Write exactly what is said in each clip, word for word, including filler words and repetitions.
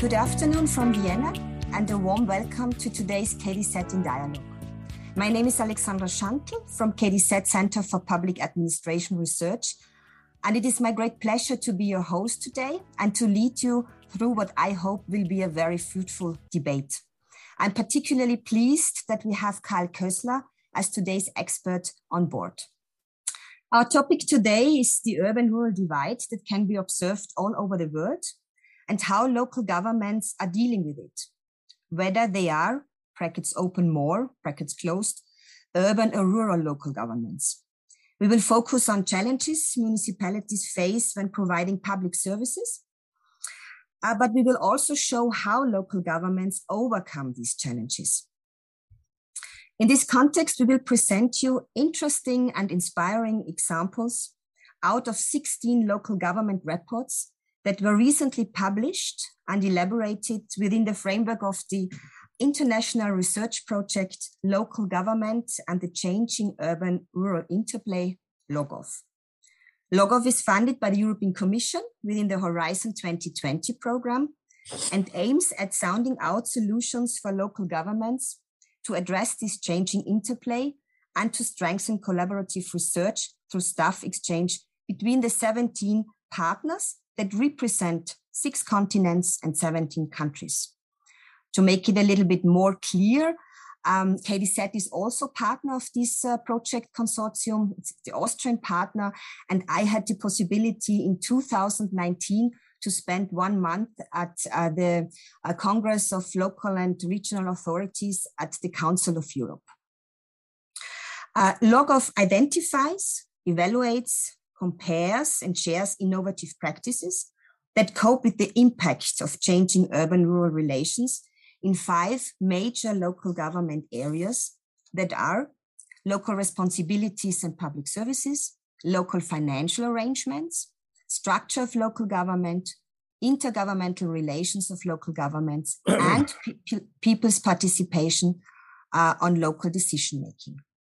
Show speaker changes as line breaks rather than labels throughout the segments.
Good afternoon from Vienna and a warm welcome to today's K D Z in Dialogue. My name is Alexandra Schantl from K D Z Center for Public Administration Research, and it is my great pleasure to be your host today and to lead you through what I hope will be a very fruitful debate. I'm particularly pleased that we have Karl Kössler as today's expert on board. Our topic today is the urban-rural divide that can be observed all over the world and how local governments are dealing with it, whether they are, brackets open more, brackets closed, urban or rural local governments. We will focus on challenges municipalities face when providing public services, uh, but we will also show how local governments overcome these challenges. In this context, we will present you interesting and inspiring examples out of sixteen local government reports that were recently published and elaborated within the framework of the international research project Local Government and the Changing Urban-Rural Interplay, LOGOV. LOGOV is funded by the European Commission within the Horizon twenty twenty program and aims at sounding out solutions for local governments to address this changing interplay and to strengthen collaborative research through staff exchange between the seventeen partners that represent six continents and seventeen countries. To make it a little bit more clear, um, K D Z is also partner of this uh, project consortium. It's the Austrian partner, and I had the possibility in two thousand nineteen to spend one month at uh, the uh, Congress of Local and Regional Authorities at the Council of Europe. Uh, LOGOV identifies, evaluates, compares and shares innovative practices that cope with the impacts of changing urban-rural relations in five major local government areas that are local responsibilities and public services, local financial arrangements, structure of local government, intergovernmental relations of local governments, and pe people's participation uh, on local decision-making.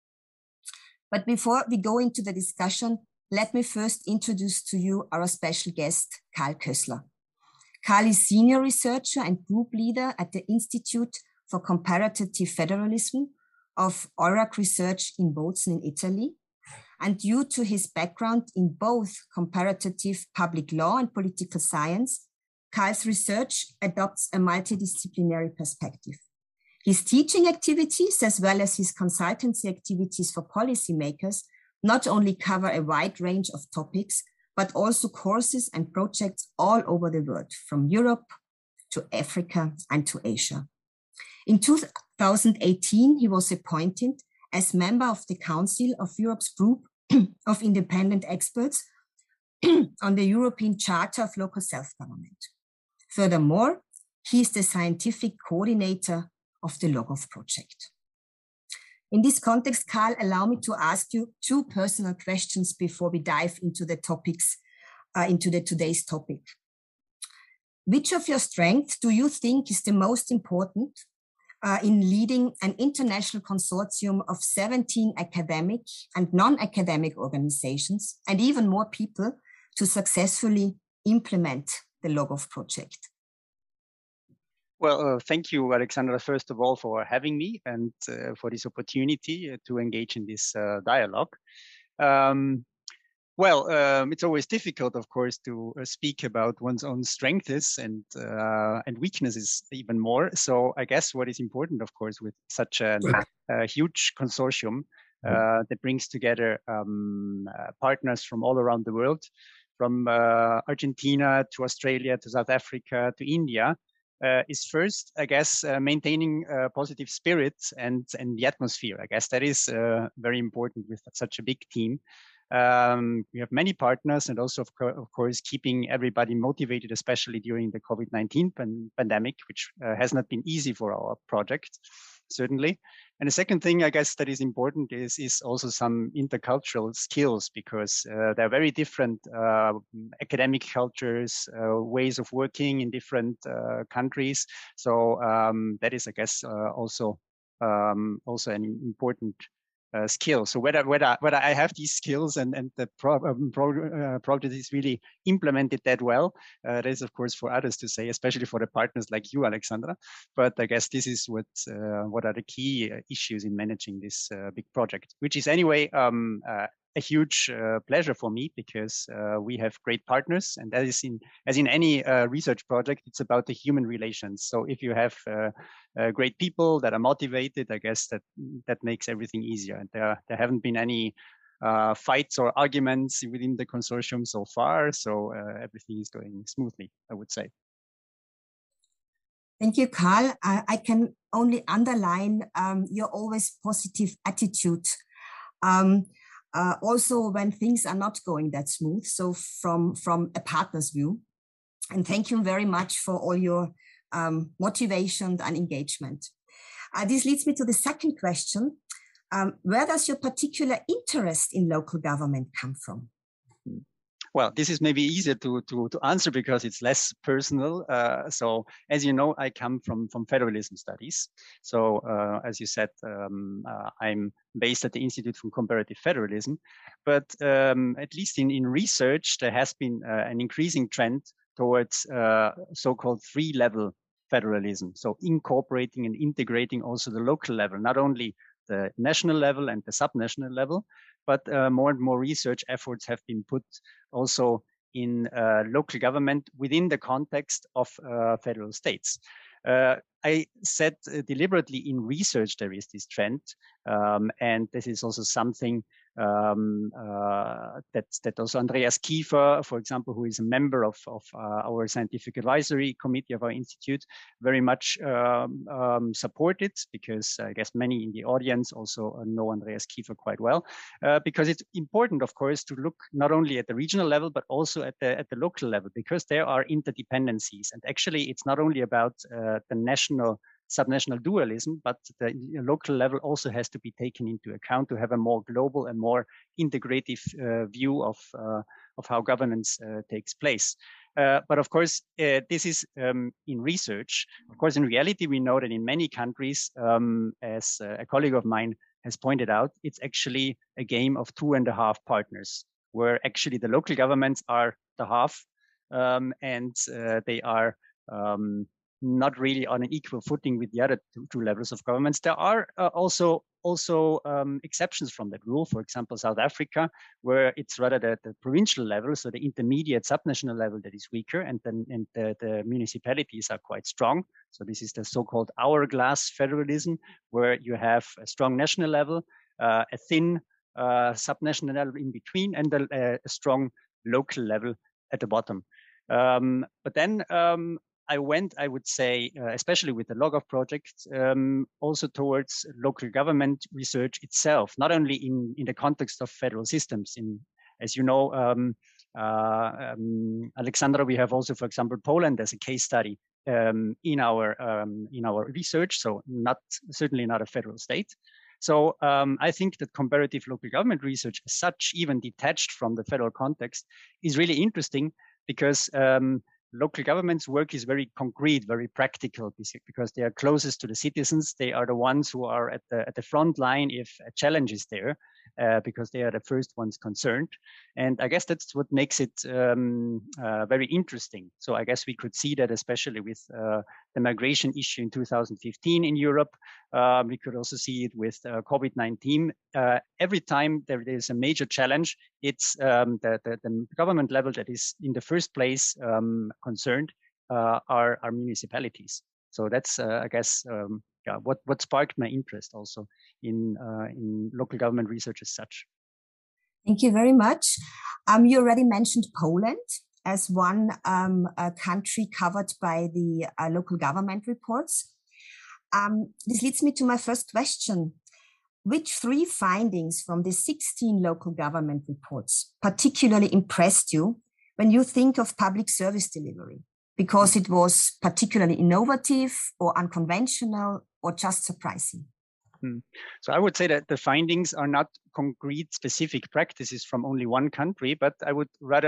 But before we go into the discussion, let me first introduce to you our special guest, Karl Kössler. Karl is senior researcher and group leader at the Institute for Comparative Federalism of O R A C Research in Bozen in Italy. And due to his background in both comparative public law and political science, Karl's research adopts a multidisciplinary perspective. His teaching activities, as well as his consultancy activities for policymakers, not only cover a wide range of topics, but also courses and projects all over the world, from Europe to Africa and to Asia. In two thousand eighteen, he was appointed as member of the Council of Europe's group of independent experts on the European Charter of Local Self-Government. Furthermore, he is the scientific coordinator of the LOGOV project. In this context, Karl, allow me to ask you two personal questions before we dive into the topics, uh, into the today's topic. Which of your strengths do you think is the most important uh, in leading an international consortium of seventeen academic and non-academic organizations, and even more people, to successfully implement the LOGOV project?
Well, uh, thank you, Alexandra, first of all, for having me and uh, for this opportunity to engage in this uh, dialogue. Um, well, um, it's always difficult, of course, to uh, speak about one's own strengths and uh, and weaknesses even more. So I guess what is important, of course, with such a, a huge consortium uh, that brings together um, uh, partners from all around the world, from uh, Argentina to Australia to South Africa to India, Uh, is first, I guess, uh, maintaining uh, positive spirits and, and the atmosphere. I guess that is uh, very important with such a big team. Um, we have many partners, and also, of, co of course, keeping everybody motivated, especially during the COVID nineteen pan pandemic, which uh, has not been easy for our project, certainly. And the second thing, I guess, that is important is, is also some intercultural skills, because uh, there are very different uh, academic cultures, uh, ways of working in different uh, countries. So um, that is, I guess, uh, also um, also an important uh, skill. So whether whether whether I have these skills and and the pro, um, pro, uh, project is really implemented that well, uh, that is of course for others to say, especially for the partners like you, Alexandra. But I guess this is what uh, what are the key issues in managing this uh, big project, which is anyway um, uh, a huge uh, pleasure for me, because uh, we have great partners, and that is in as in any uh, research project, it's about the human relations. So if you have uh, uh, great people that are motivated, I guess that that makes everything easier. And there there haven't been any uh, fights or arguments within the consortium so far, so uh, everything is going smoothly, I would say.
Thank you, Karl. I, I can only underline um, your always positive attitude. Um, Uh, also when things are not going that smooth, so from, from a partner's view. And thank you very much for all your um, motivation and engagement. Uh, this leads me to the second question. Um, where does your particular interest in local government come from?
Well, this is maybe easier to to to answer because it's less personal. Uh, so, as you know, I come from from federalism studies. So, uh, as you said, um, uh, I'm based at the Institute for Comparative Federalism. But um, at least in in research, there has been uh, an increasing trend towards uh, so-called three-level federalism. So, incorporating and integrating also the local level, not only the national level and the subnational level, but uh, more and more research efforts have been put also in uh, local government within the context of uh, federal states. Uh, I said uh, deliberately in research there is this trend, um, and this is also something um, uh, that that also Andreas Kiefer, for example, who is a member of of uh, our scientific advisory committee of our institute, very much um, um, supported, because I guess many in the audience also know Andreas Kiefer quite well, uh, because it's important, of course, to look not only at the regional level but also at the at the local level, because there are interdependencies, and actually it's not only about uh, the national subnational dualism, but the local level also has to be taken into account to have a more global and more integrative uh, view of uh, of how governance uh, takes place. Uh, but of course, uh, this is um, in research. Of course, in reality, we know that in many countries, um, as a colleague of mine has pointed out, it's actually a game of two and a half partners, where actually the local governments are the half, um, and uh, they are um, not really on an equal footing with the other two, two levels of governments. There are uh, also also um, exceptions from that rule. For example, South Africa, where it's rather the, the provincial level, so the intermediate subnational level, that is weaker, and then and the, the municipalities are quite strong. So this is the so-called hourglass federalism, where you have a strong national level, uh, a thin uh, subnational level in between, and a, a strong local level at the bottom. Um, but then um, I went, I would say, uh, especially with the LOGOF project, um, also towards local government research itself, not only in, in the context of federal systems. In, as you know, um, uh, um, Alexandra, we have also, for example, Poland as a case study um, in our um, in our research. So not certainly not a federal state. So um, I think that comparative local government research, as such, even detached from the federal context, is really interesting, because um, local government's work is very concrete, very practical, because they are closest to the citizens. They are the ones who are at the at the front line if a challenge is there, uh, because they are the first ones concerned. And I guess that's what makes it um, uh, very interesting. So I guess we could see that, especially with uh, the migration issue in two thousand fifteen in Europe. Um, we could also see it with uh, COVID nineteen. Uh, every time there is a major challenge, it's um, the, the, the government level that is in the first place um, concerned uh, are, are municipalities. So that's, uh, I guess, um, yeah, what, what sparked my interest also in, uh, in local government research as such.
Thank you very much. Um, you already mentioned Poland as one um, country covered by the uh, local government reports. Um, this leads me to my first question. Which three findings from the sixteen local government reports particularly impressed you when you think of public service delivery? Because it was particularly innovative or unconventional or just surprising?
Hmm. So I would say that the findings are not concrete, specific practices from only one country, but I would rather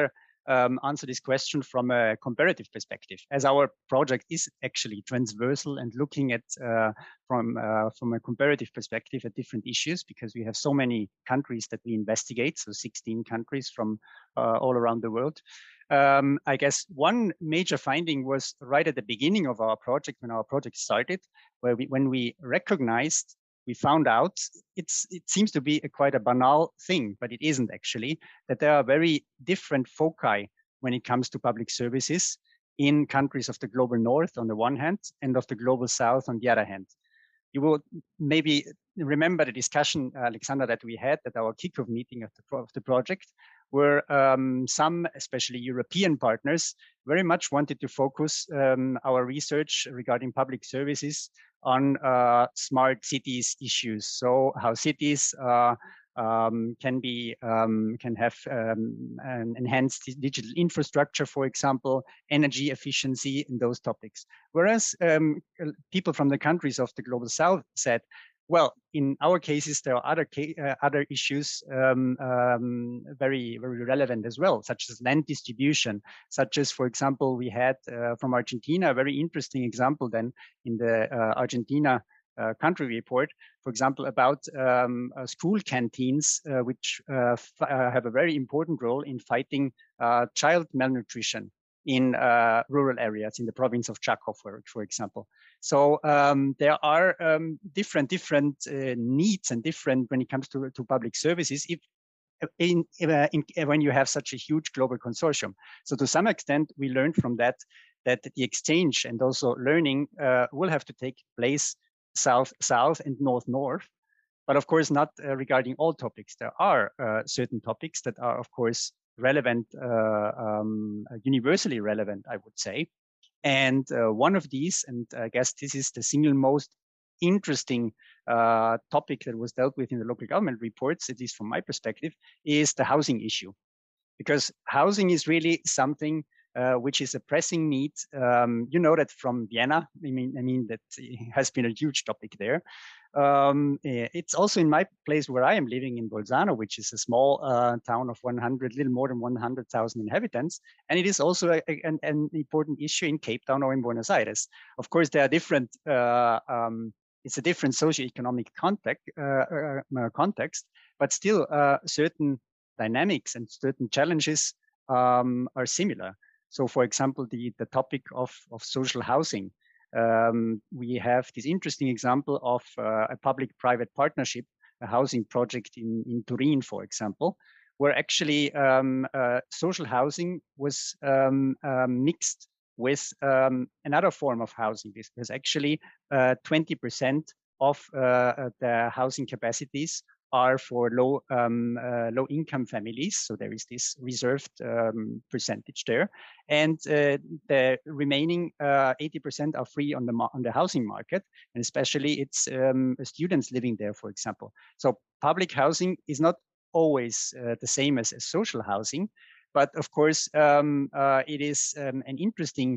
um, answer this question from a comparative perspective, as our project is actually transversal and looking at uh, from uh, from a comparative perspective at different issues, because we have so many countries that we investigate, so sixteen countries from uh, all around the world. Um, I guess one major finding was right at the beginning of our project, when our project started, where we, when we recognized, we found out, it's, it seems to be a quite a banal thing, but it isn't actually, that there are very different foci when it comes to public services in countries of the global north on the one hand, and of the global south on the other hand. You will maybe remember the discussion, Alexandra, that we had at our kickoff meeting of the, pro of the project, where um, some, especially European partners, very much wanted to focus um, our research regarding public services on uh, smart cities issues. So how cities uh, um, can be um, can have um, an enhanced digital infrastructure, for example, energy efficiency, and those topics. Whereas um, people from the countries of the global south said, well, in our cases, there are other uh, other issues um, um, very, very relevant as well, such as land distribution, such as, for example, we had uh, from Argentina a very interesting example then in the uh, Argentina uh, country report, for example, about um, uh, school canteens, uh, which uh, uh, have a very important role in fighting uh, child malnutrition in uh, rural areas in the province of Chaco, for, for example. So um, there are um, different different uh, needs and different when it comes to, to public services if, in, uh, in, when you have such a huge global consortium. So to some extent, we learned from that that the exchange and also learning uh, will have to take place south-south and north-north. But of course, not uh, regarding all topics. There are uh, certain topics that are, of course, relevant, uh, um, universally relevant, I would say. And uh, one of these, and I guess this is the single most interesting uh, topic that was dealt with in the local government reports, at least from my perspective, is the housing issue. Because housing is really something uh, which is a pressing need. Um, you know that from Vienna, I mean, I mean that has been a huge topic there. Um, it's also in my place where I am living in Bolzano, which is a small uh, town of one hundred, little more than one hundred thousand inhabitants. And it is also a, a, an, an important issue in Cape Town or in Buenos Aires. Of course, there are different, uh, um, it's a different socioeconomic context, uh, uh, context, but still uh, certain dynamics and certain challenges um, are similar. So for example, the, the topic of, of social housing. Um, we have this interesting example of uh, a public-private partnership, a housing project in, in Turin, for example, where actually um, uh, social housing was um, uh, mixed with um, another form of housing. This was actually uh, twenty percent of uh, the housing capacities are for low um, uh, low income families. So there is this reserved um, percentage there, and uh, the remaining uh, eighty percent are free on the on the housing market, and especially it's um, students living there, for example. So public housing is not always uh, the same as, as social housing, but of course um, uh, it is um, an interesting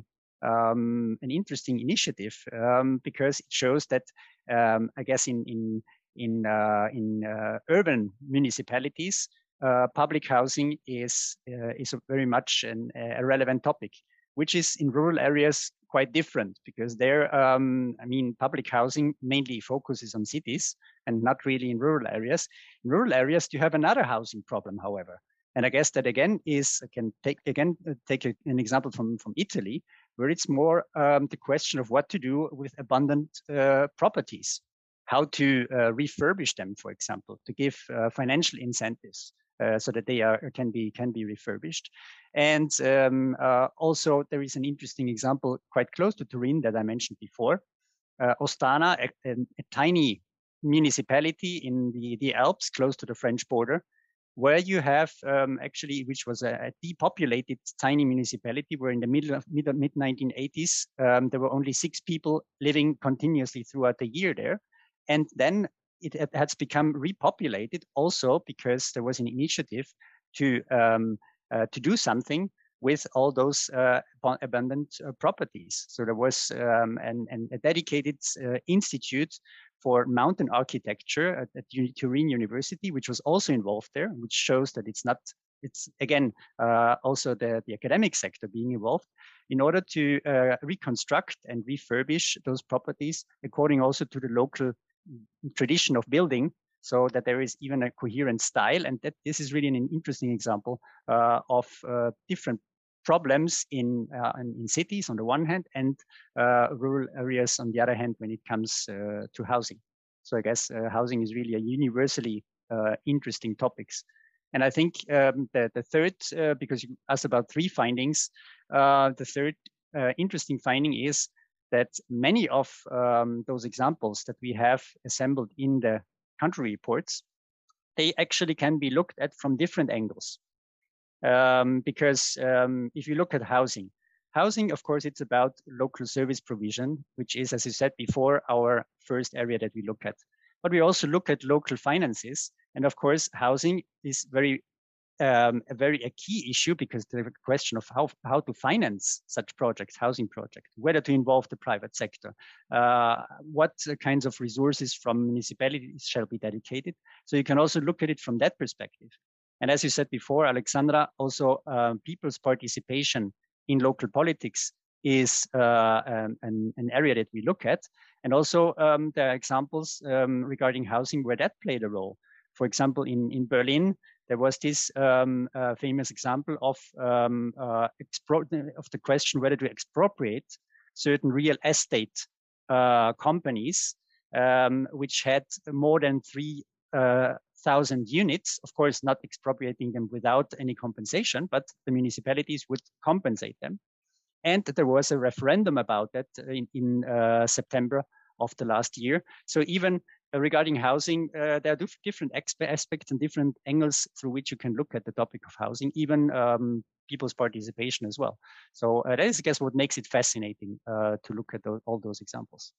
um, an interesting initiative um, because it shows that um, I guess in in in uh, in uh, urban municipalities, uh, public housing is uh, is a very much an, a relevant topic, which is in rural areas quite different because there, um, I mean, public housing mainly focuses on cities and not really in rural areas. In rural areas, you have another housing problem, however. And I guess that again is, I can take again take a, an example from, from Italy, where it's more um, the question of what to do with abundant uh, properties, how to uh, refurbish them, for example, to give uh, financial incentives uh, so that they are can be can be refurbished. And um, uh, also there is an interesting example quite close to Turin that I mentioned before, uh, Ostana, a, a, a tiny municipality in the, the Alps close to the French border, where you have um, actually, which was a, a depopulated tiny municipality, where in the middle of mid, mid nineteen eighties, um, there were only six people living continuously throughout the year there. And then it has become repopulated also because there was an initiative to, um, uh, to do something with all those uh, abundant uh, properties. So there was um, an, an, a dedicated uh, institute for mountain architecture at, at Turin University, which was also involved there, which shows that it's not it's again uh, also the, the academic sector being involved in order to uh, reconstruct and refurbish those properties according also to the local tradition of building, so that there is even a coherent style. And that this is really an interesting example uh, of uh, different problems in, uh, in cities on the one hand, and uh, rural areas on the other hand when it comes uh, to housing. So I guess uh, housing is really a universally uh, interesting topics. And I think um, the, the third, uh, because you asked about three findings, uh, the third uh, interesting finding is that many of um, those examples that we have assembled in the country reports, they actually can be looked at from different angles. Um, because um, if you look at housing, housing, of course, it's about local service provision, which is, as you said before, our first area that we look at. But we also look at local finances. And of course, housing is very Um, a very a key issue, because the question of how how to finance such projects, housing projects, whether to involve the private sector, uh, what kinds of resources from municipalities shall be dedicated. So you can also look at it from that perspective. And as you said before, Alexandra, also uh, people's participation in local politics is uh, um, an, an area that we look at. And also um, there are examples um, regarding housing where that played a role. For example, in, in Berlin, there was this um, uh, famous example of um, uh, of the question whether to expropriate certain real estate uh, companies, um, which had more than three thousand units. Of course, not expropriating them without any compensation, but the municipalities would compensate them. And there was a referendum about that in, in uh, September of the last year. So even Uh, regarding housing, uh, there are different aspects and different angles through which you can look at the topic of housing, even um, people's participation as well. So uh, that is, I guess, what makes it fascinating uh, to look at those, all those examples.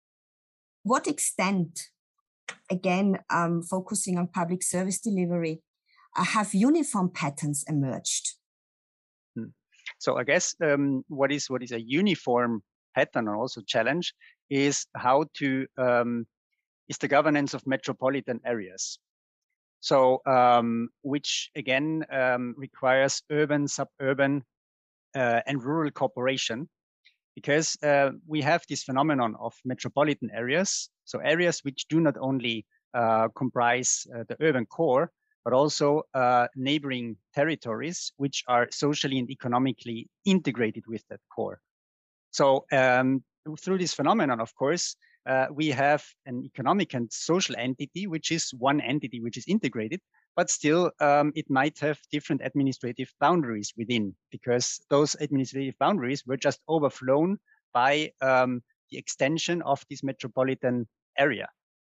What extent, again, um, focusing on public service delivery, uh, have uniform patterns emerged?
Hmm. So I guess um, what is what is a uniform pattern and also challenge is how to um, is the governance of metropolitan areas. So, um, which again um, requires urban, suburban, uh, and rural cooperation, because uh, we have this phenomenon of metropolitan areas. So areas which do not only uh, comprise uh, the urban core, but also uh, neighboring territories, which are socially and economically integrated with that core. So um, through this phenomenon, of course, Uh, we have an economic and social entity, which is one entity which is integrated, but still um, it might have different administrative boundaries within, because those administrative boundaries were just overflown by um, the extension of this metropolitan area.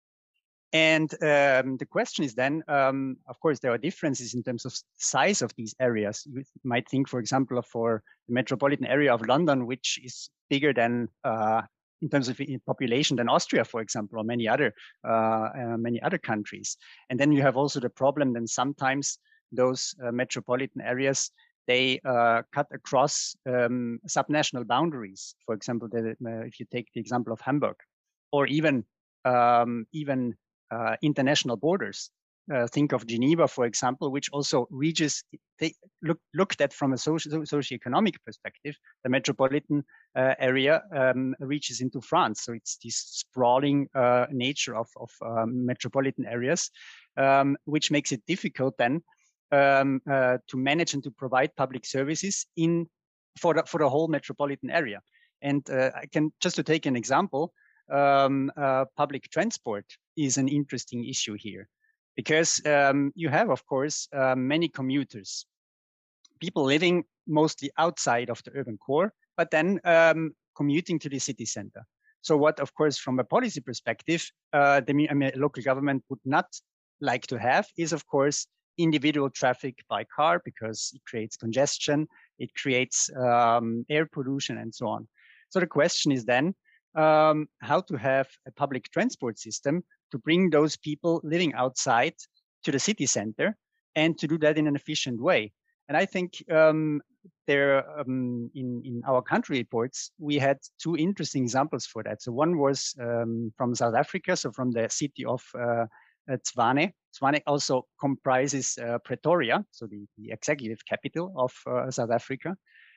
And um, the question is then, um, of course, there are differences in terms of size of these areas. You might think, for example, for the metropolitan area of London, which is bigger than uh, in terms of population than Austria, for example, or many other uh, uh, many other countries. And then you have also the problem that sometimes those uh, metropolitan areas, they uh, cut across um, subnational boundaries. For example, the, uh, if you take the example of Hamburg, or even um, even uh, international borders. Uh, think of Geneva, for example, which also reaches, they look, looked at from a social, socioeconomic perspective, the metropolitan uh, area um, reaches into France. So it's this sprawling uh, nature of, of um, metropolitan areas, um, which makes it difficult then um, uh, to manage and to provide public services in for the, for the whole metropolitan area. And uh, I can, just to take an example, um, uh, public transport is an interesting issue here. Because um, you have, of course, uh, many commuters, people living mostly outside of the urban core, but then um, commuting to the city center. So what, of course, from a policy perspective, uh, the I mean, local government would not like to have is, of course, individual traffic by car, because it creates congestion, it creates um, air pollution, and so on. So the question is then um, how to have a public transport system to bring those people living outside to the city center, and to do that in an efficient way. And I think um, there, um, in, in our country reports, we had two interesting examples for that. So one was um, from South Africa, so from the city of uh, Tshwane, Zwane also comprises uh, Pretoria, so the, the executive capital of uh, South Africa,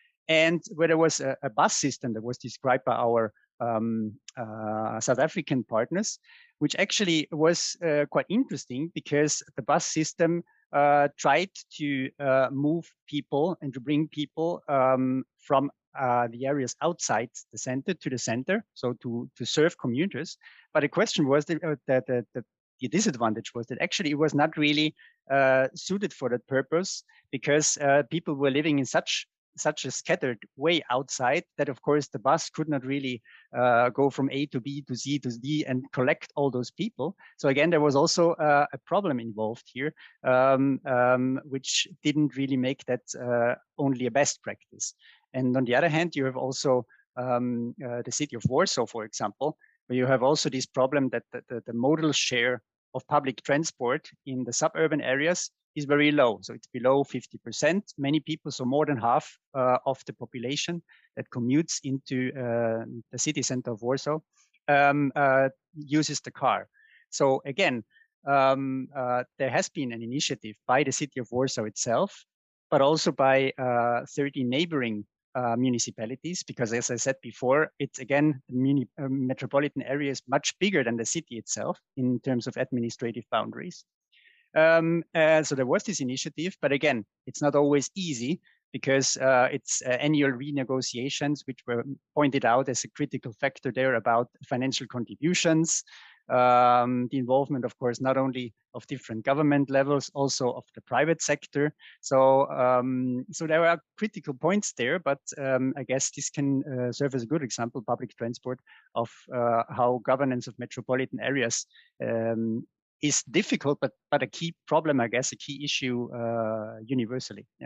and where there was a, a bus system that was described by our um, uh, South African partners, which actually was uh, quite interesting because the bus system uh, tried to uh, move people and to bring people um, from uh, the areas outside the center to the center, so to, to serve commuters. But the question was that, uh, that, that, that the disadvantage was that actually it was not really uh, suited for that purpose, because uh, people were living in such such a scattered way outside that, of course, the bus could not really uh, go from A to B to C to D and collect all those people. So again, there was also uh, a problem involved here, um, um, which didn't really make that uh, only a best practice. And on the other hand, you have also um, uh, the city of Warsaw, for example, where you have also this problem that the, the, the modal share of public transport in the suburban areas is very low. So it's below fifty percent. Many people, so more than half uh, of the population that commutes into uh, the city center of Warsaw um, uh, uses the car. So again, um, uh, there has been an initiative by the city of Warsaw itself, but also by uh, thirty neighboring uh, municipalities, because as I said before, it's again, the muni uh, metropolitan area is much bigger than the city itself in terms of administrative boundaries. Um, uh, so there was this initiative, but again, it's not always easy because uh, it's uh, annual renegotiations, which were pointed out as a critical factor there about financial contributions, um, the involvement, of course, not only of different government levels, also of the private sector. So, um, so there are critical points there, but um, I guess this can uh, serve as a good example, public transport, of uh, how governance of metropolitan areas um, is difficult, but but a key problem, I guess, a key issue uh, universally. Yeah.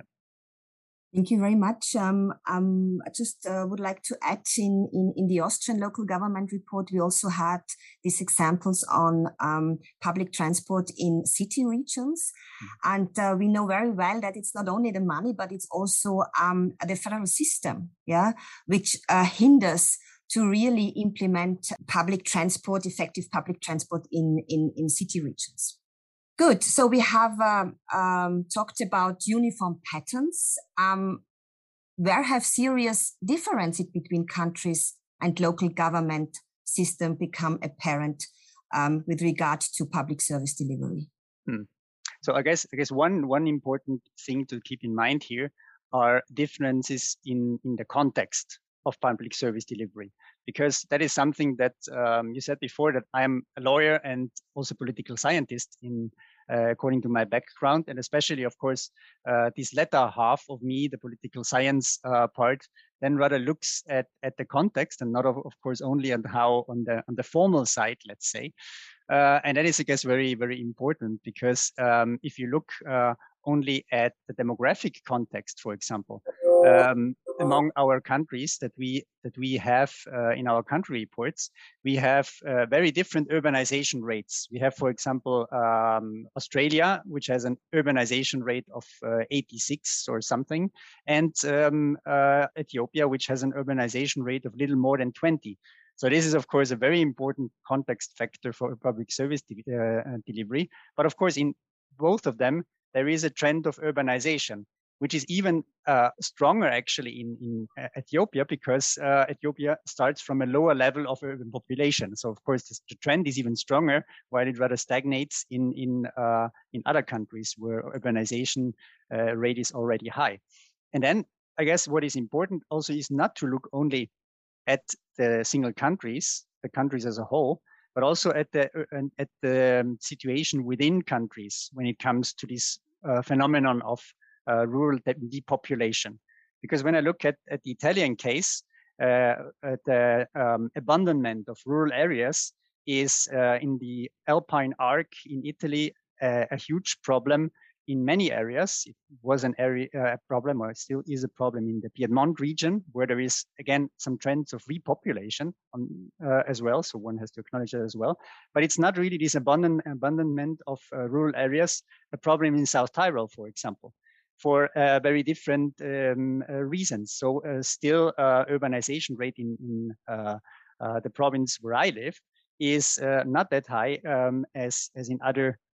Thank you very much. Um, um, I just uh, would like to add in, in, in the Austrian local government report, we also had these examples on um, public transport in city regions. Mm-hmm. And uh, we know very well that it's not only the money, but it's also um, the federal system, yeah, which uh, hinders to really implement public transport, effective public transport in, in, in city regions. Good. So we have um, um, talked about uniform patterns. Um, where have serious differences between countries and local government system become apparent um, with regard to public service delivery?
Hmm. So I guess I guess one one important thing to keep in mind here are differences in in the context of public service delivery, because that is something that um, you said before, that I'm a lawyer and also political scientist in uh, according to my background, and especially, of course, uh, this latter half of me, the political science uh, part, then rather looks at at the context and not, of, of course, only on how on the on the formal side, let's say. Uh, and that is, I guess, very, very important, because um, if you look uh, only at the demographic context, for example, um, among our countries that we that we have uh, in our country reports, we have uh, very different urbanization rates. We have, for example, um, Australia, which has an urbanization rate of uh, eighty-six or something, and um, uh, Ethiopia, which has an urbanization rate of little more than twenty. So this is, of course, a very important context factor for public service de uh, delivery. But of course, in both of them, there is a trend of urbanization, which is even uh, stronger actually in, in uh, Ethiopia, because uh, Ethiopia starts from a lower level of urban population. So of course, this, the trend is even stronger, while it rather stagnates in, in, uh, in other countries where urbanization uh, rate is already high. And then I guess what is important also is not to look only at the single countries, the countries as a whole, but also at the uh, at the situation within countries when it comes to this uh, phenomenon of uh, rural depopulation. Because when I look at, at the Italian case, uh, the um, abandonment of rural areas is uh, in the Alpine arc in Italy uh, a huge problem. In many areas, it was an area uh, problem, or it still is a problem in the Piedmont region, where there is, again, some trends of repopulation on, uh, as well. So one has to acknowledge that as well. But it's not really this abandon, abandonment of uh, rural areas, a problem in South Tyrol, for example, for uh, very different um, uh, reasons. So uh, still uh, urbanization rate in, in uh, uh, the province where I live is uh, not that high um, as, as in other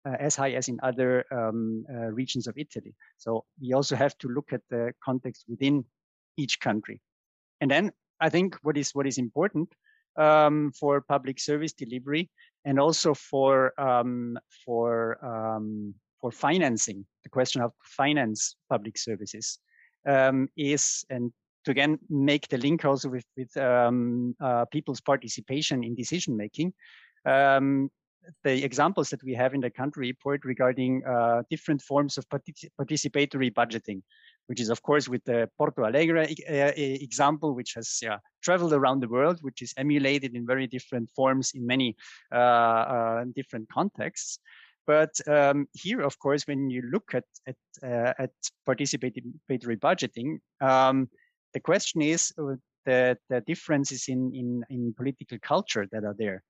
uh, as high as in other um, uh, regions of Italy. So we also have to look at the context within each country. And then I think what is what is important um, for public service delivery and also for um, for um, for financing, the question of finance public services um, is, and to again make the link also with with um, uh, people's participation in decision making. Um, the examples that we have in the country report regarding uh, different forms of partic participatory budgeting, which is of course with the Porto Alegre uh, example, which has yeah, traveled around the world, which is emulated in very different forms in many uh, uh, different contexts. But um, here, of course, when you look at at, uh, at participatory budgeting, um, the question is uh, the the differences in in in political culture that are there.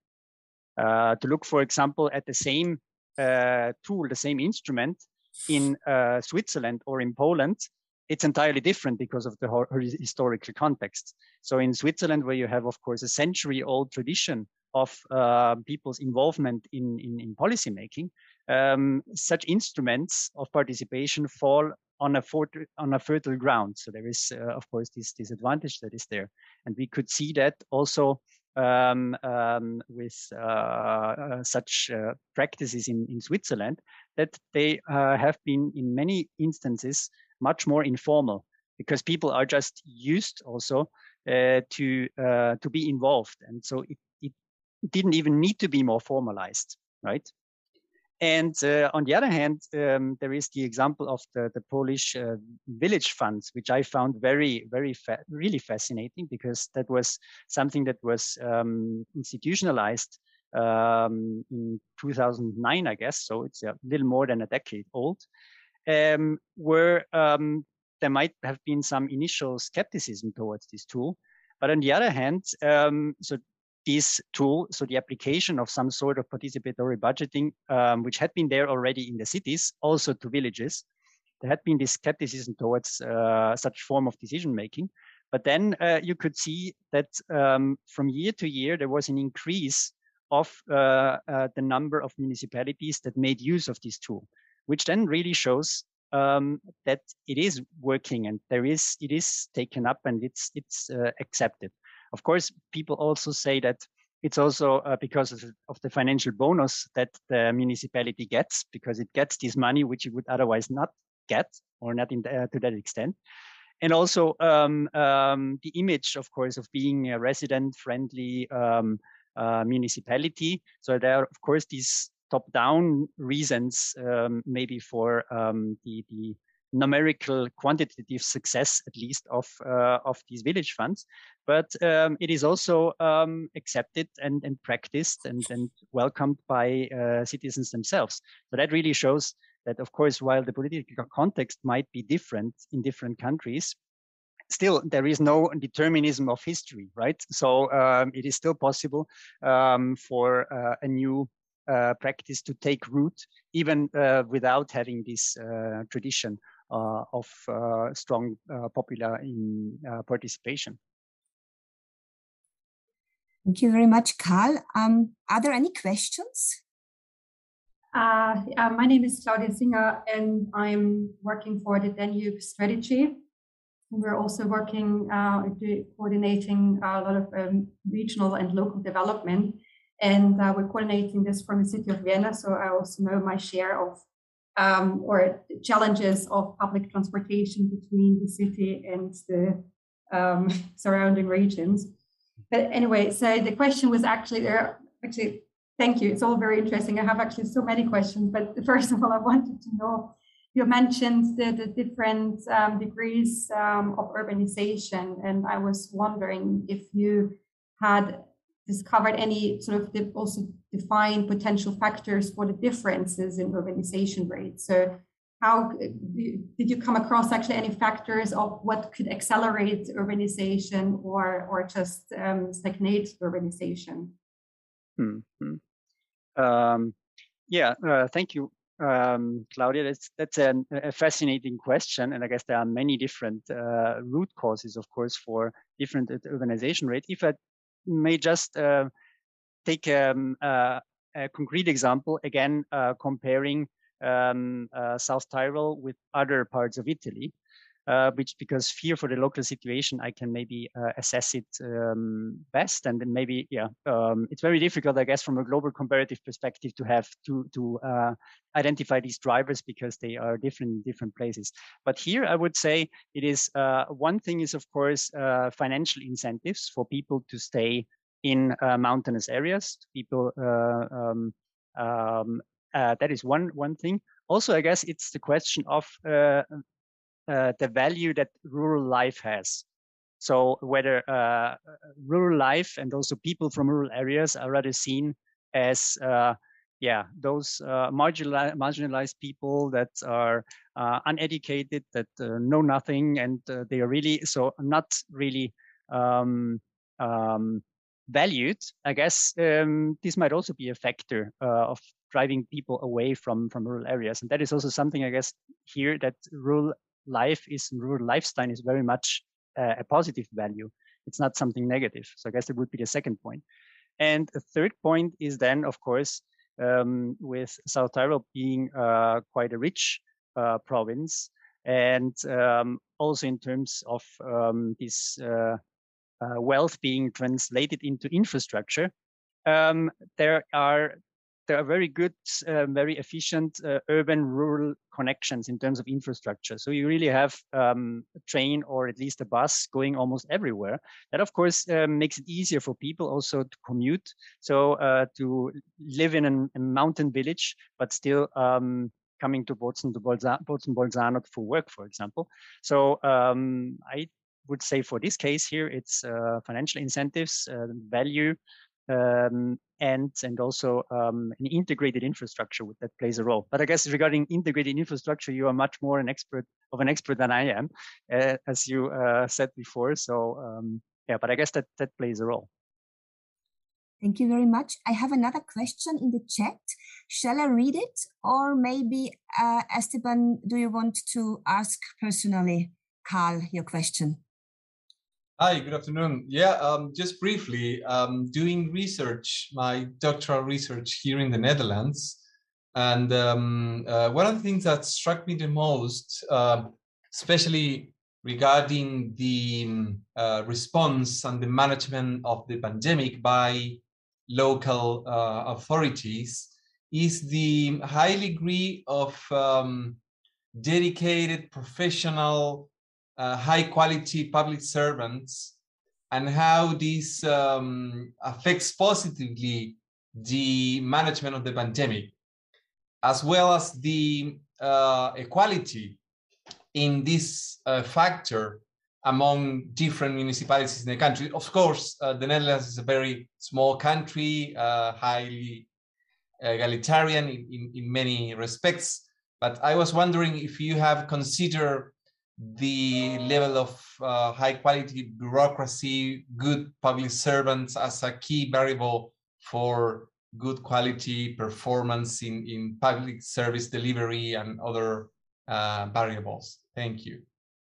Uh, to look, for example, at the same uh, tool, the same instrument in uh, Switzerland or in Poland, it's entirely different because of the historical context. So in Switzerland, where you have, of course, a century-old tradition of uh, people's involvement in, in, in policy making, um, such instruments of participation fall on a, on a fertile ground. So there is, uh, of course, this disadvantage that is there. And we could see that also Um, um, with uh, uh, such uh, practices in, in Switzerland, that they uh, have been in many instances much more informal, because people are just used also uh, to uh, to be involved, and so it, it didn't even need to be more formalized, right? And uh, on the other hand, um, there is the example of the, the Polish uh, village funds, which I found very, very, fa really fascinating, because that was something that was um, institutionalized um, in two thousand nine, I guess. So it's a little more than a decade old, um, where um, there might have been some initial skepticism towards this tool. But on the other hand, um, so this tool, so the application of some sort of participatory budgeting, um, which had been there already in the cities, also to villages, there had been this skepticism towards uh, such form of decision making. But then uh, you could see that um, from year to year, there was an increase of uh, uh, the number of municipalities that made use of this tool, which then really shows um, that it is working, and there is it is taken up, and it's it's uh, accepted. Of course, people also say that it's also uh, because of, of the financial bonus that the municipality gets, because it gets this money which it would otherwise not get, or not in the, uh, to that extent. And also um, um, the image, of course, of being a resident-friendly um, uh, municipality. So there are, of course, these top-down reasons, um, maybe for um, the, the numerical quantitative success, at least, of uh, of these village funds, but um, it is also um, accepted and, and practiced and, and welcomed by uh, citizens themselves. So that really shows that, of course, while the political context might be different in different countries, still there is no determinism of history, right? So um, it is still possible um, for uh, a new uh, practice to take root, even uh, without having this uh, tradition Uh, of uh, strong uh, popular in, uh, participation.
Thank you very much, Karl. Um, are there any questions?
Uh, uh, my name is Claudia Singer, and I'm working for the Danube strategy. We're also working, uh, coordinating a lot of um, regional and local development, and uh, we're coordinating this from the city of Vienna, so I also know my share of Um, or challenges of public transportation between the city and the um, surrounding regions. But anyway, so the question was actually there. Actually, thank you. It's all very interesting. I have actually so many questions. But first of all, I wanted to know, you mentioned the, the different um, degrees um, of urbanization, and I was wondering if you had discovered any sort of the, also define potential factors for the differences in urbanization rates. So how did you come across actually any factors of what could accelerate urbanization or, or just um, stagnate urbanization?
Mm-hmm. um, yeah, uh, thank you, um, Claudia. That's, that's an, a fascinating question. And I guess there are many different uh, root causes, of course, for different urbanization rate. If I may just uh, take um, uh, a concrete example, again, uh, comparing um, uh, South Tyrol with other parts of Italy. Uh, which, because fear for the local situation, I can maybe uh, assess it um, best, and then maybe, yeah, um, it's very difficult, I guess, from a global comparative perspective to have to to uh, identify these drivers because they are different in different places. But here, I would say it is uh, one thing is, of course, uh, financial incentives for people to stay in uh, mountainous areas. People uh, um, um, uh, that is one one thing. Also, I guess it's the question of uh, Uh, the value that rural life has. So whether uh, rural life and also people from rural areas are rather seen as, uh, yeah, those uh, marginalized, marginalized people that are uh, uneducated, that uh, know nothing, and uh, they are really, so not really um, um, valued. I guess um, this might also be a factor uh, of driving people away from, from rural areas. And that is also something, I guess, here that rural life is rural lifestyle is very much uh, a positive value. It's not something negative. So I guess that would be the second point. And a third point is then, of course, um, with South Tyrol being uh, quite a rich uh, province, and um, also in terms of um, this uh, uh, wealth being translated into infrastructure, um, there are there are very good, uh, very efficient uh, urban-rural connections in terms of infrastructure. So you really have um, a train or at least a bus going almost everywhere. That, of course, uh, makes it easier for people also to commute. So uh, to live in an, a mountain village, but still um, coming to Bozen, to Bolzano, Bozen, Bolzano for work, for example. So um, I would say for this case here, it's uh, financial incentives, uh, value, Um, and and also um, an integrated infrastructure that plays a role. But I guess regarding integrated infrastructure, you are much more an expert of an expert than I am, uh, as you uh, said before. So um, yeah, but I guess that that plays a role.
Thank you very much. I have another question in the chat. Shall I read it, or maybe uh, Esteban, do you want to ask personally, Carl, your question?
Hi, good afternoon. Yeah, um, just briefly, um, doing research, my doctoral research here in the Netherlands. And um, uh, one of the things that struck me the most, uh, especially regarding the uh, response and the management of the pandemic by local uh, authorities, is the high degree of um, dedicated professional Uh, high quality public servants, and how this um, affects positively the management of the pandemic, as well as the uh, equality in this uh, factor among different municipalities in the country. Of course, uh, the Netherlands is a very small country, uh, highly egalitarian in, in, in many respects, but I was wondering if you have considered the level of uh, high quality bureaucracy, good public servants as a key variable for good quality performance in, in public service delivery and other uh, variables. Thank you.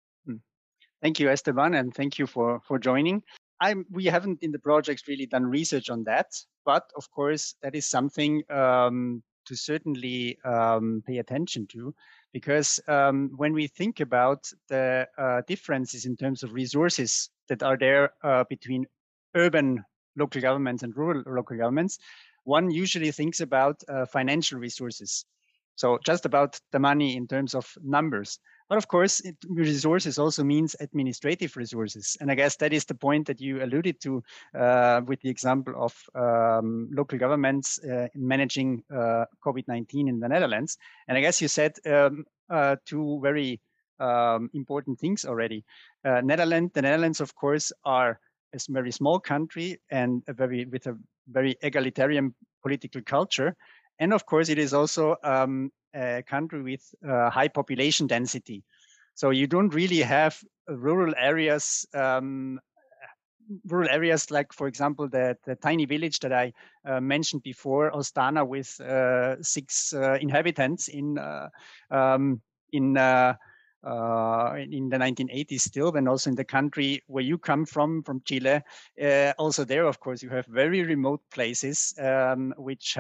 Thank you, Esteban, and thank you for, for joining. I'm, we haven't in the project really done research on that, but of course, that is something um, to certainly um, pay attention to. Because um, when we think about the uh, differences in terms of resources that are there uh, between urban local governments and rural local governments, one usually thinks about uh, financial resources. So just about the money in terms of numbers. But of course, it, resources also means administrative resources. And I guess that is the point that you alluded to uh, with the example of um, local governments uh, managing uh, COVID nineteen in the Netherlands. And I guess you said um, uh, two very um, important things already. Uh, Netherlands, the Netherlands, of course, are a very small country and a very with a very egalitarian political culture. And of course, it is also um, a country with uh, high population density. So you don't really have rural areas, um, rural areas like, for example, the, the tiny village that I uh, mentioned before, Ostana, with uh, six uh, inhabitants in uh, um, in uh, uh, in the nineteen eighties still, and also in the country where you come from, from Chile. Uh, also there, of course, you have very remote places um, which have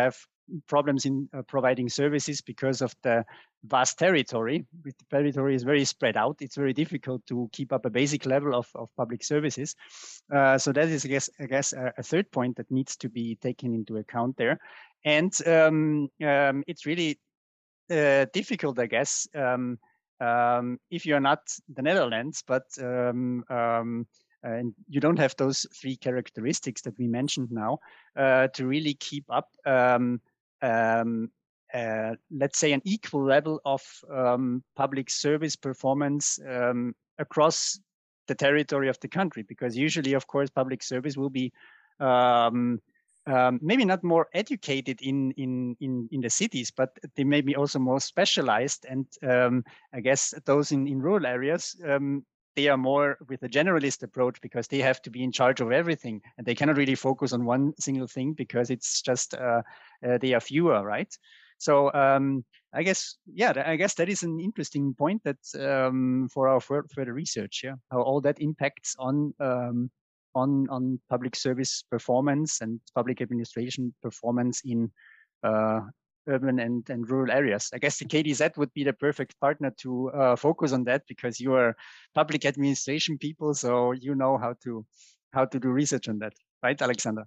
problems in uh, providing services because of the vast territory. The territory is very spread out. It's very difficult to keep up a basic level of, of public services. Uh, so that is, I guess, I guess a, a third point that needs to be taken into account there. And um, um, it's really uh, difficult, I guess, um, um, if you're not the Netherlands, but um, um, and you don't have those three characteristics that we mentioned now, uh, to really keep up, um, um, uh, let's say, an equal level of um, public service performance um, across the territory of the country. Because usually, of course, public service will be um, um, maybe not more educated in, in, in, in the cities, but they may be also more specialized. And um, I guess those in, in rural areas, um, they are more with a generalist approach because they have to be in charge of everything and they cannot really focus on one single thing because it's just uh, uh, they are fewer, right? So um, I guess, yeah, I guess that is an interesting point that um, for our further research, yeah, how all that impacts on um, on on public service performance and public administration performance in uh, urban and, and rural areas. I guess the K D Z would be the perfect partner to uh, focus on that because you are public administration people, so you know how to how to do research on that, right, Alexandra?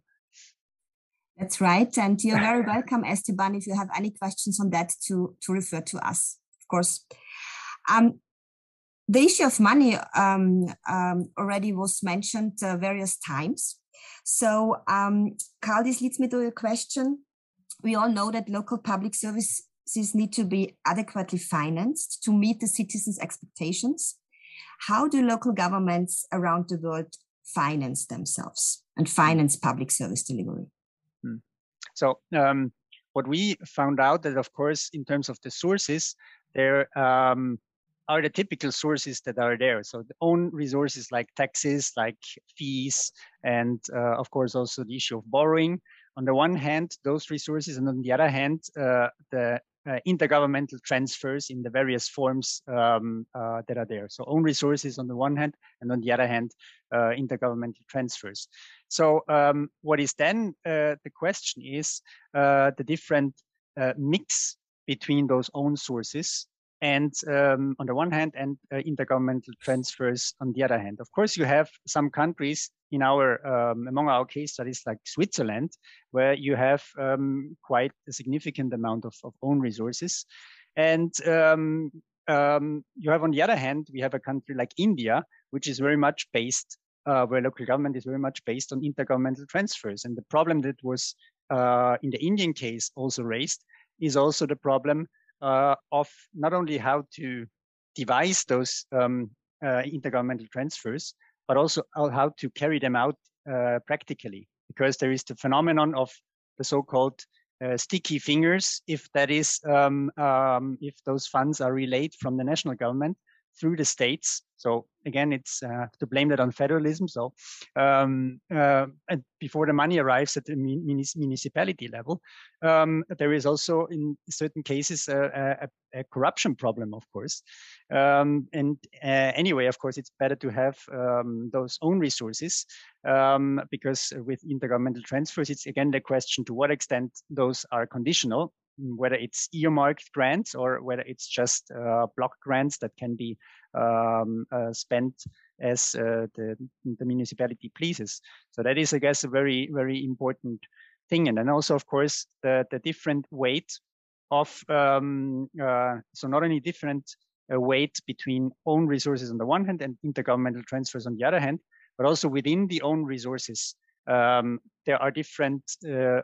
That's right, and you're very welcome, Esteban, if you have any questions on that to, to refer to us, of course. Um, the issue of money um, um, already was mentioned uh, various times. So, um, Carl, this leads me to a question. We all know that local public services need to be adequately financed to meet the citizens' expectations. How do local governments around the world finance themselves and finance public service delivery?
Hmm. So um, what we found out that, of course, in terms of the sources, there um, are the typical sources that are there. So the own resources like taxes, like fees, and uh, of course also the issue of borrowing. On the one hand, those resources, and on the other hand, uh, the uh, intergovernmental transfers in the various forms um, uh, that are there. So own resources on the one hand, and on the other hand, uh, intergovernmental transfers. So um, what is then uh, the question is uh, the different uh, mix between those own sources and um, on the one hand, and uh, intergovernmental transfers on the other hand. Of course, you have some countries in our um, among our case studies, like Switzerland, where you have um, quite a significant amount of, of own resources, and um, um, you have on the other hand, we have a country like India, which is very much based, uh, where local government is very much based on intergovernmental transfers. And the problem that was uh, in the Indian case also raised is also the problem Uh, of not only how to devise those um, uh, intergovernmental transfers, but also how to carry them out uh, practically, because there is the phenomenon of the so-called uh, sticky fingers, if that is, um, um, if those funds are relayed from the national government through the states. So again, it's uh, to blame that on federalism. So um, uh, and before the money arrives at the municipality level, um, there is also in certain cases a, a, a corruption problem, of course. Um, and uh, anyway, of course, it's better to have um, those own resources um, because with intergovernmental transfers, it's again the question to what extent those are conditional, whether it's earmarked grants or whether it's just uh, block grants that can be um, uh, spent as uh, the, the municipality pleases. So that is, I guess, a very, very important thing. And then also, of course, the, the different weight of, um, uh, so not only different uh, weight between own resources on the one hand and intergovernmental transfers on the other hand, but also within the own resources, um, there are different uh,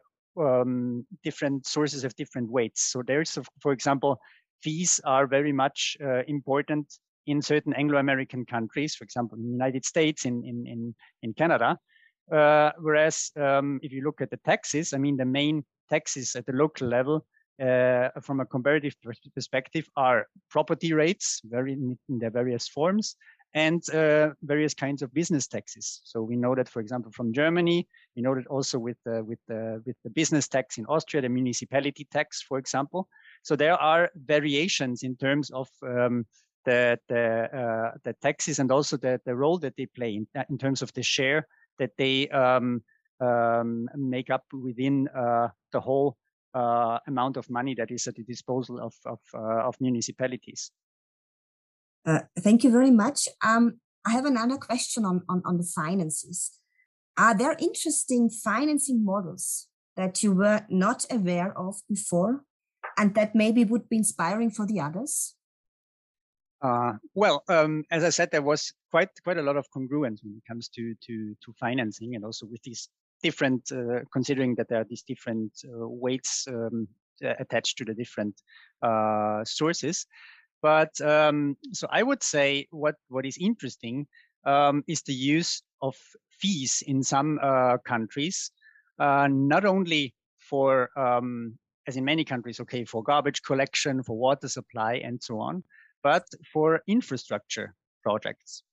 Um, different sources have different weights. So there's, for example, fees are very much uh, important in certain Anglo-American countries, for example, in the United States, in in in, in Canada. Uh, whereas um, if you look at the taxes, I mean, the main taxes at the local level, uh, from a comparative perspective, are property rates, very in their various forms, and uh, various kinds of business taxes. So we know that, for example, from Germany, we know that also with the, with the, with the business tax in Austria, the municipality tax, for example. So there are variations in terms of um, the, the, uh, the taxes and also the, the role that they play in, in terms of the share that they um, um, make up within uh, the whole uh, amount of money that is at the disposal of of, uh, of municipalities.
Uh, thank you very much. Um, I have another question on, on, on the finances. Are there interesting financing models that you were not aware of before and that maybe would be inspiring for the others?
Uh, well, um, as I said, there was quite quite a lot of congruence when it comes to to to financing, and also with these different, uh, considering that there are these different uh, weights um, attached to the different uh, sources. But um, so I would say what what is interesting um, is the use of fees in some uh, countries, uh, not only for um, as in many countries, okay, for garbage collection, for water supply, and so on, but for infrastructure projects.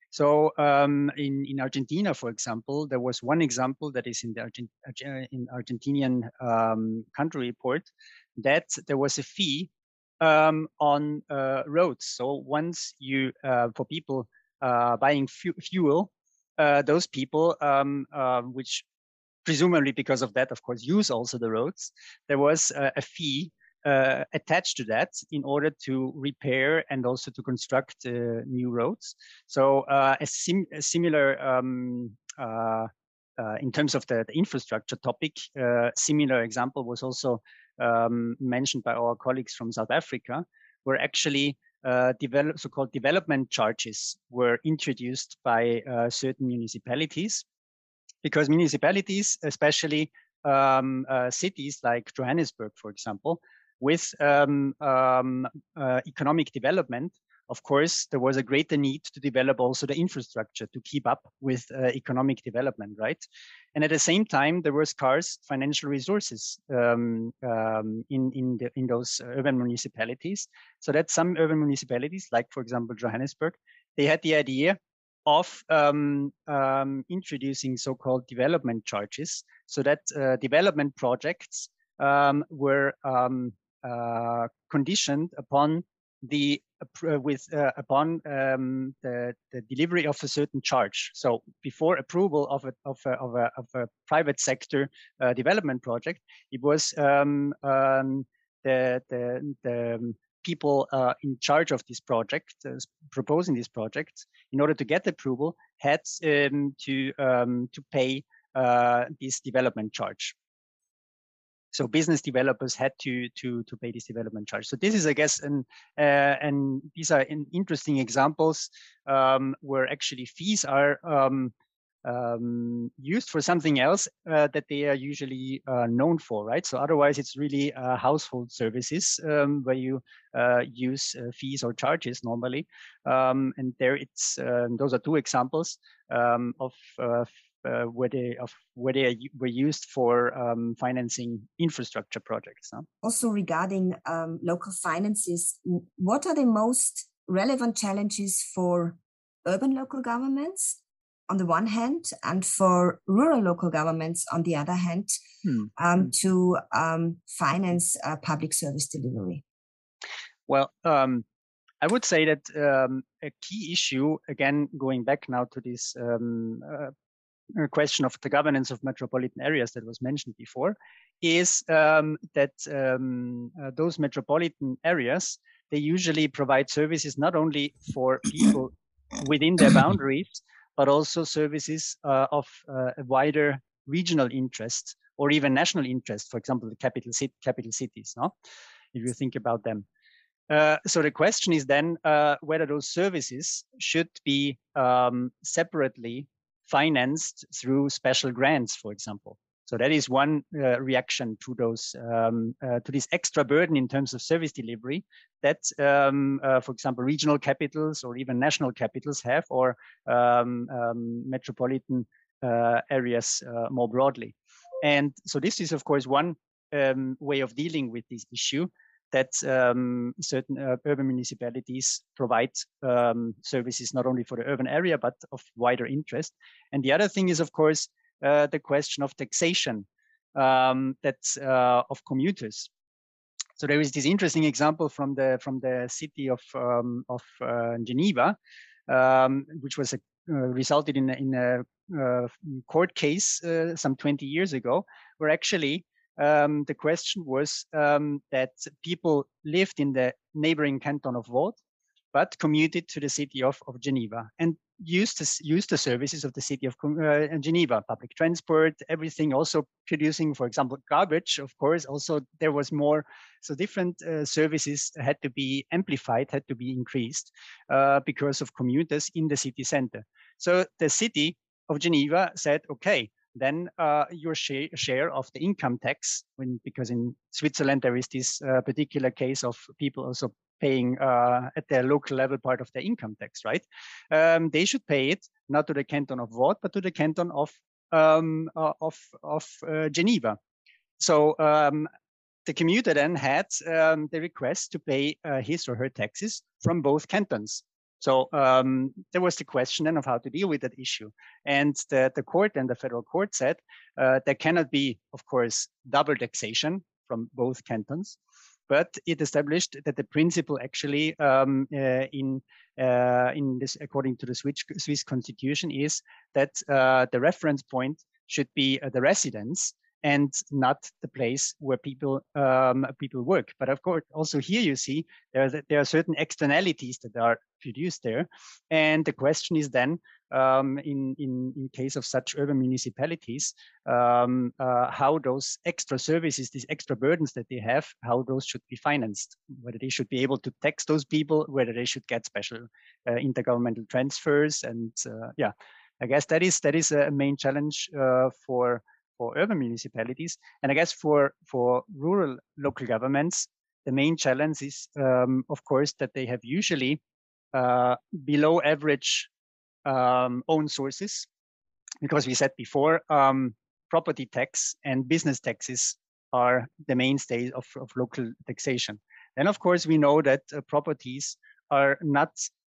So um, in, in Argentina, for example, there was one example that is in the Argent in Argentinian um, country report, that there was a fee um, on uh, roads. So once you, uh, for people uh, buying fu fuel, uh, those people, um, uh, which presumably because of that, of course, use also the roads, there was a, a fee Uh, attached to that in order to repair and also to construct uh, new roads. So uh, a, sim a similar, um, uh, uh, in terms of the, the infrastructure topic, uh, similar example was also um, mentioned by our colleagues from South Africa, where actually uh, develop, so-called development charges were introduced by uh, certain municipalities, because municipalities, especially um, uh, cities like Johannesburg, for example, with um, um, uh, economic development, of course, there was a greater need to develop also the infrastructure to keep up with uh, economic development, right? And at the same time, there were scarce financial resources um, um, in in, the, in those urban municipalities. So that some urban municipalities, like for example Johannesburg, they had the idea of um, um, introducing so-called development charges, so that uh, development projects um, were um, uh, conditioned upon the uh, with uh, upon um, the, the delivery of a certain charge. So before approval of a of a, of a, of a private sector uh, development project, it was um, um, the the, the people uh, in charge of this project, uh, proposing this project, in order to get approval, had um, to um, to pay uh, this development charge. So business developers had to to to pay this development charge. So this is, I guess, and uh, and these are in interesting examples um, where actually fees are um, um, used for something else uh, that they are usually uh, known for, right? So otherwise, it's really uh, household services um, where you uh, use uh, fees or charges normally, um, and there it's uh, those are two examples um, of. Uh, Uh, where they of where they are, were used for um, financing infrastructure projects. Huh?
Also, regarding um, local finances, what are the most relevant challenges for urban local governments on the one hand, and for rural local governments on the other hand, hmm. um, to um, finance uh, public service delivery?
Well, um, I would say that um, a key issue, again, going back now to this um, uh, question of the governance of metropolitan areas that was mentioned before, is um, that um, uh, those metropolitan areas, they usually provide services not only for people within their boundaries, but also services uh, of uh, a wider regional interest or even national interest, for example, the capital, cit capital cities, no? If you think about them. Uh, so the question is then uh, whether those services should be um, separately financed through special grants, for example. So that is one uh, reaction to those um, uh, to this extra burden in terms of service delivery that, um, uh, for example, regional capitals or even national capitals have, or um, um, metropolitan uh, areas uh, more broadly. And so this is, of course, one um, way of dealing with this issue, that um, certain uh, urban municipalities provide um, services not only for the urban area, but of wider interest. And the other thing is, of course, uh, the question of taxation um, that's uh, of commuters. So there is this interesting example from the from the city of um, of uh, Geneva, um, which was a, uh, resulted in a, in a uh, court case uh, some twenty years ago, where actually um, the question was um, that people lived in the neighboring canton of Vaud, but commuted to the city of, of Geneva and used, to, used the services of the city of uh, Geneva, public transport, everything, also producing, for example, garbage, of course. Also, there was more, so different uh, services had to be amplified, had to be increased uh, because of commuters in the city center. So the city of Geneva said, okay, then uh, your share, share of the income tax, when, because in Switzerland there is this uh, particular case of people also paying uh, at their local level part of their income tax, right? Um, they should pay it not to the canton of Vaud, but to the canton of um, uh, of of uh, Geneva. So um, the commuter then had um, the request to pay uh, his or her taxes from both cantons. So um, there was the question then of how to deal with that issue. And the, the court and the federal court said uh, there cannot be, of course, double taxation from both cantons, but it established that the principle actually um, uh, in uh, in this, according to the Swiss, Swiss constitution, is that uh, the reference point should be uh, the residence and not the place where people um, people work. But of course, also here you see there are, there are certain externalities that are produced there, and the question is then, um, in in in case of such urban municipalities, um, uh, how those extra services, these extra burdens that they have, how those should be financed. Whether they should be able to tax those people, whether they should get special uh, intergovernmental transfers, and uh, yeah, I guess that is that is a main challenge uh, for. for urban municipalities. And I guess for, for rural local governments, the main challenge is, um, of course, that they have usually uh, below average um, own sources, because we said before, um, property tax and business taxes are the mainstay of, of local taxation. Then, of course, we know that uh, properties are not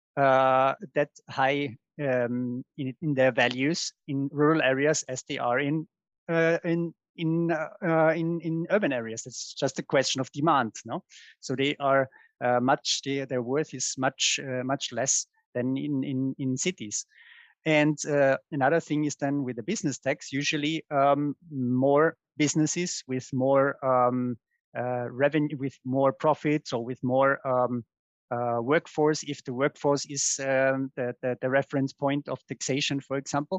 uh, that high um, in, in their values in rural areas as they are in Uh, in in uh, in in urban areas. It's just a question of demand, no? So they are uh, much they, their worth is much uh, much less than in in in cities. And uh, another thing is then with the business tax, usually um, more businesses with more um, uh, revenue, with more profits, or with more um, uh, workforce, if the workforce is um, the, the the reference point of taxation, for example.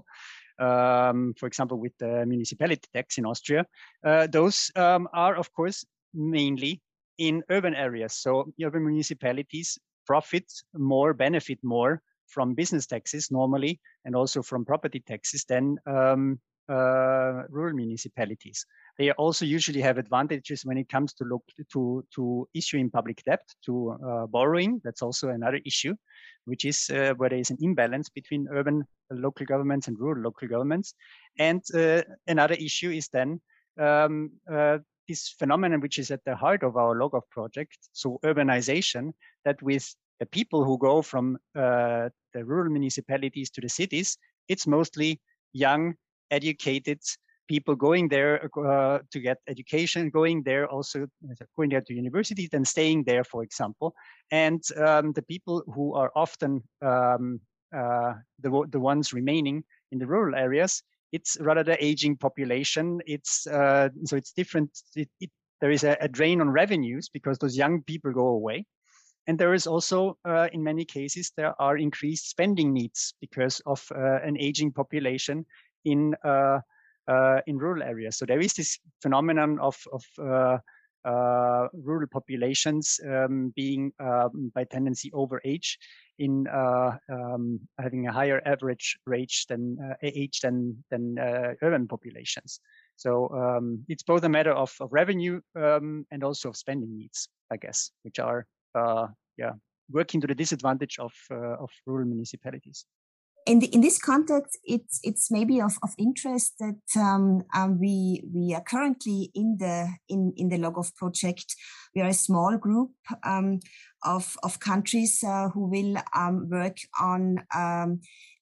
Um, for example, with the municipality tax in Austria, uh, those um, are, of course, mainly in urban areas. So urban municipalities profit more, benefit more from business taxes normally, and also from property taxes than um, uh, rural municipalities. They also usually have advantages when it comes to look to to issuing public debt, to uh, borrowing. That's also another issue, which is uh, where there is an imbalance between urban local governments and rural local governments. And uh, another issue is then um, uh, this phenomenon, which is at the heart of our LOGOF project, so urbanization, that with the people who go from uh, the rural municipalities to the cities, it's mostly young, educated people going there uh, to get education, going there also, going there to university, then staying there, for example. And um, the people who are often um, uh, the, the ones remaining in the rural areas, it's rather the aging population. It's uh, so it's different. It, it, there is a, a drain on revenues because those young people go away. And there is also, uh, in many cases, there are increased spending needs because of uh, an aging population in uh, uh, in rural areas. So there is this phenomenon of, of uh, uh, rural populations um, being um, by tendency over age, in uh, um, having a higher average age than uh, age than than uh, urban populations. So um, it's both a matter of, of revenue um, and also of spending needs, I guess, which are uh, yeah working to the disadvantage of uh, of rural municipalities.
In, the, in this context, it's it's maybe of, of interest that um, um, we we are currently in the in, in the LOGOF project. We are a small group um, of of countries uh, who will um, work on um,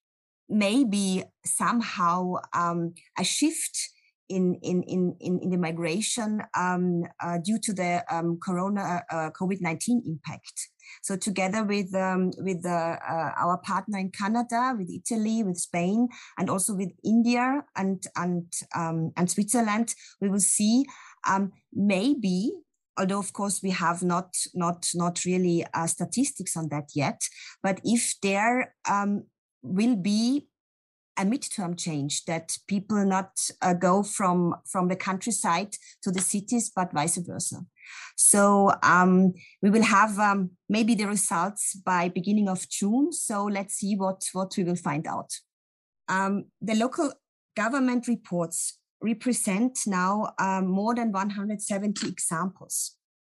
maybe somehow um, a shift in in in in the migration um, uh, due to the um, Corona uh, COVID nineteen impact. So together with um, with uh, uh, our partner in Canada, with Italy, with Spain, and also with India and and um, and Switzerland, we will see Um, maybe, although of course we have not not not really uh, statistics on that yet, but if there um, will be a midterm change, that people not uh, go from from the countryside to the cities, but vice versa. So um, we will have um, maybe the results by beginning of June. So let's see what what we will find out. Um, the local government reports represent now um, more than one hundred seventy examples.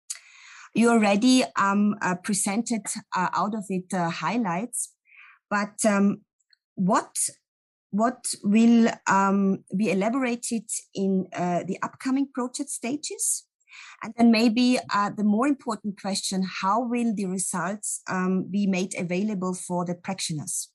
You already um, uh, presented uh, out of it uh, highlights, but um, what what will um, be elaborated in uh, the upcoming project stages? And then maybe uh, the more important question, how will the results um, be made available for the practitioners?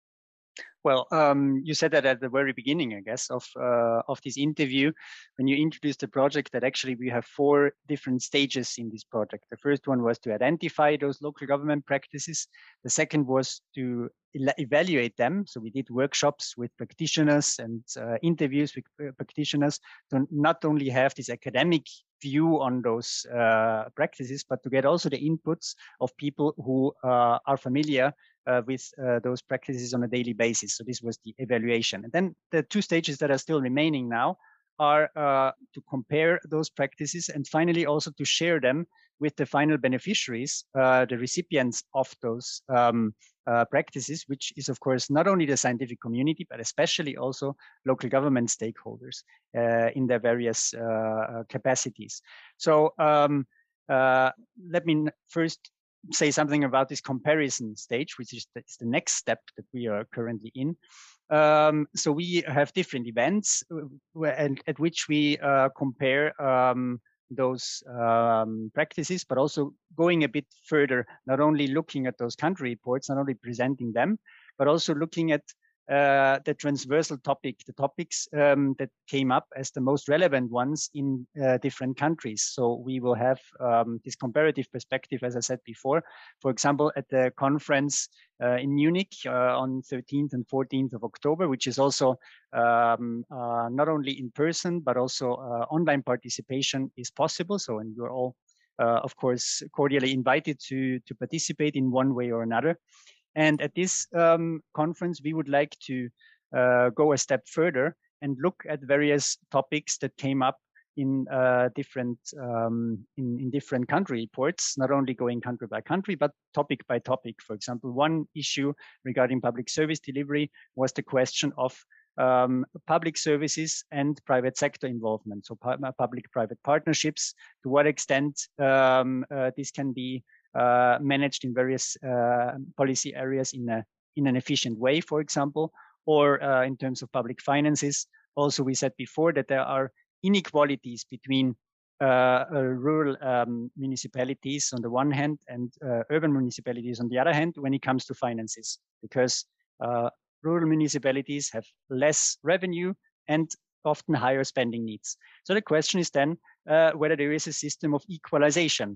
Well, um, you said that at the very beginning, I guess, of uh, of this interview, when you introduced the project, that actually we have four different stages in this project. The first one was to identify those local government practices. The second was to evaluate them. So we did workshops with practitioners and uh, interviews with practitioners to not only have this academic view on those uh, practices, but to get also the inputs of people who uh, are familiar Uh, with uh, those practices on a daily basis. So this was the evaluation. And then the two stages that are still remaining now are uh, to compare those practices and finally also to share them with the final beneficiaries, uh, the recipients of those um, uh, practices, which is of course not only the scientific community, but especially also local government stakeholders uh, in their various uh, capacities. So um, uh, let me first say something about this comparison stage, which is the, is the next step that we are currently in. Um, so we have different events where, and, at which we uh, compare um, those um, practices, but also going a bit further, not only looking at those country reports, not only presenting them, but also looking at uh, the transversal topic, the topics um, that came up as the most relevant ones in uh, different countries. So we will have um, this comparative perspective, as I said before. For example, at the conference uh, in Munich uh, on thirteenth and fourteenth of October, which is also um, uh, not only in person, but also uh, online participation is possible. So, and you're all, uh, of course, cordially invited to, to participate in one way or another. And at this um, conference, we would like to uh, go a step further and look at various topics that came up in uh, different um, in, in different country reports, not only going country by country, but topic by topic. For example, one issue regarding public service delivery was the question of um, public services and private sector involvement. So public-private partnerships, to what extent um, uh, this can be Uh, managed in various uh, policy areas in a in an efficient way, for example, or uh, in terms of public finances. Also, we said before that there are inequalities between uh, uh, rural um, municipalities on the one hand and uh, urban municipalities on the other hand when it comes to finances, because uh, rural municipalities have less revenue and often higher spending needs. So the question is then uh, whether there is a system of equalization.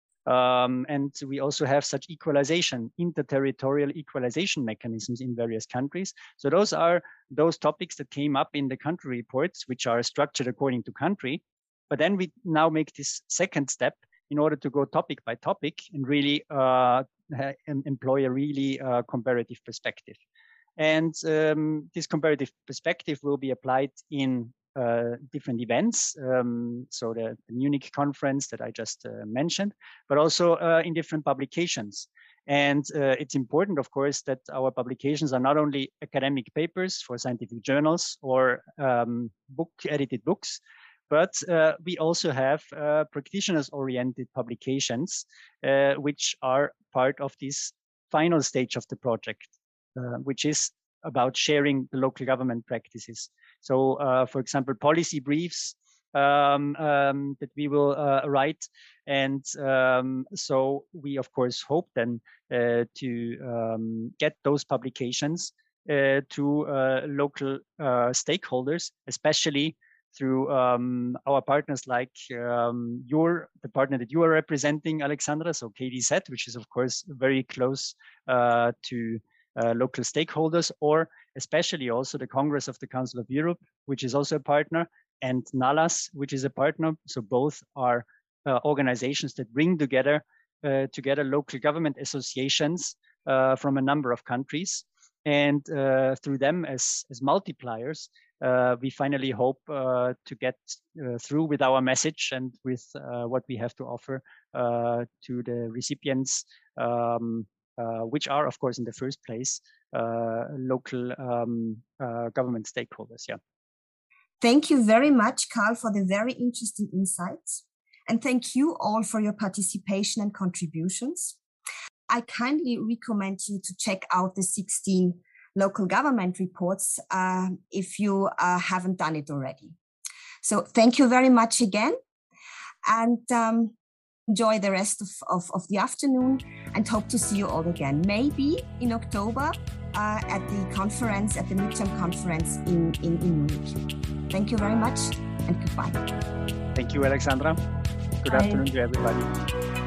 Um, and we also have such equalization, interterritorial equalization mechanisms in various countries. So those are those topics that came up in the country reports, which are structured according to country. But then we now make this second step in order to go topic by topic and really uh, employ a really uh, comparative perspective. And um, this comparative perspective will be applied in Uh, different events, um, so the, the Munich conference that I just uh, mentioned, but also uh, in different publications. And uh, it's important, of course, that our publications are not only academic papers for scientific journals or um, book edited books, but uh, we also have uh, practitioners-oriented publications, uh, which are part of this final stage of the project, uh, which is about sharing the local government practices. So, uh, for example, policy briefs um, um, that we will uh, write. And um, so we, of course, hope then uh, to um, get those publications uh, to uh, local uh, stakeholders, especially through um, our partners like um, your, the partner that you are representing, Alexandra, so K D Z, which is, of course, very close uh, to Uh, local stakeholders, or especially also the Congress of the Council of Europe, which is also a partner, and NALAS, which is a partner. So both are uh, organizations that bring together uh, together local government associations uh, from a number of countries. And uh, through them as, as multipliers, uh, we finally hope uh, to get uh, through with our message and with uh, what we have to offer uh, to the recipients, um, uh, which are, of course, in the first place, uh, local um, uh, government stakeholders. Yeah.
Thank you very much, Karl, for the very interesting insights. And thank you all for your participation and contributions. I kindly recommend you to check out the sixteen local government reports uh, if you uh, haven't done it already. So thank you very much again, and um, enjoy the rest of, of, of the afternoon, and hope to see you all again, maybe in October uh, at the conference, at the midterm conference in, in, in Munich. Thank you very much, and goodbye.
Thank you, Alexandra. Good
Bye.
afternoon to everybody.